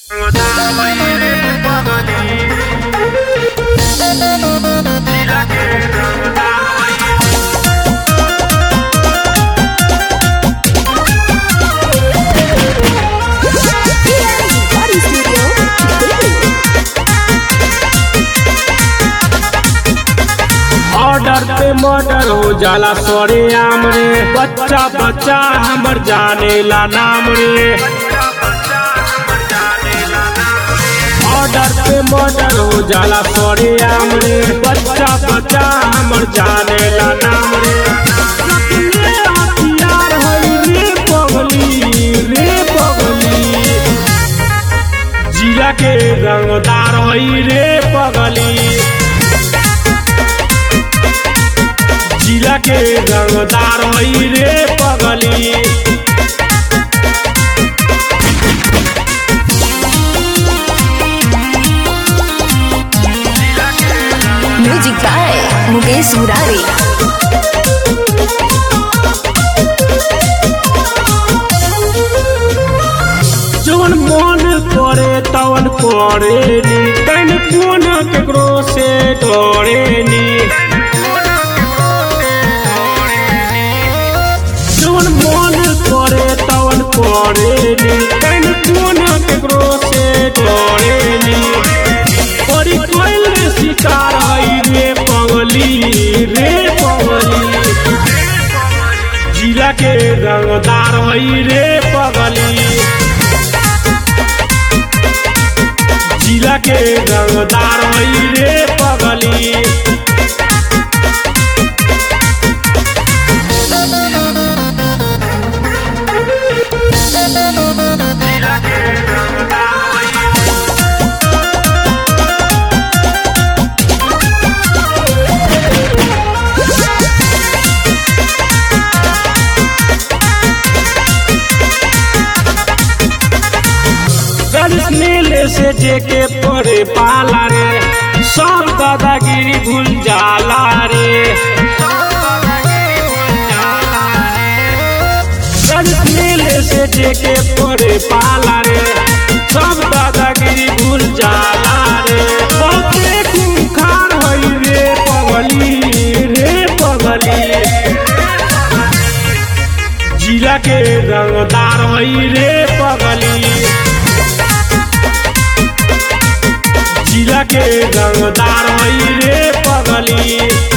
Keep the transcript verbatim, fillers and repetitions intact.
Order पे murder हो जाला सरे आम रे, बच्चा बच्चा हमर जाने ला नाम रे। ऑर्डर पे मर्डर हो जाला सरे आम रे, बच्चा बच्चा हमर जाने ला नाम रे। रखले हथियार हई रे पगली रे पगली, जिला के रंगदार हई रे पगली, जिला के रंगदार हई रे पगली। Music by Mukesh Murari. जवन मन करे तवन करे नी, तन कोन केकरो से डरे नी। जवन मन करे तवन करे नी, तन कोन केकरो से डरे नी। परी कोइल रे शिकार हई रे पगली रे पगली, जिला के रंगदार हई रे पगली, जिला के रंगदार हई रे पगली। नीले से जेके पड़े पाला रे, सब दादागिरी भूल जाला रे। नीले से जेके पड़े पाला रे, सब दादागिरी भूल जाला रे। बहुते खूंखार हई रे पगली रे पगली, जिला के रंगदार हई रे पगली, जिला के रंगदार हई रे पगली।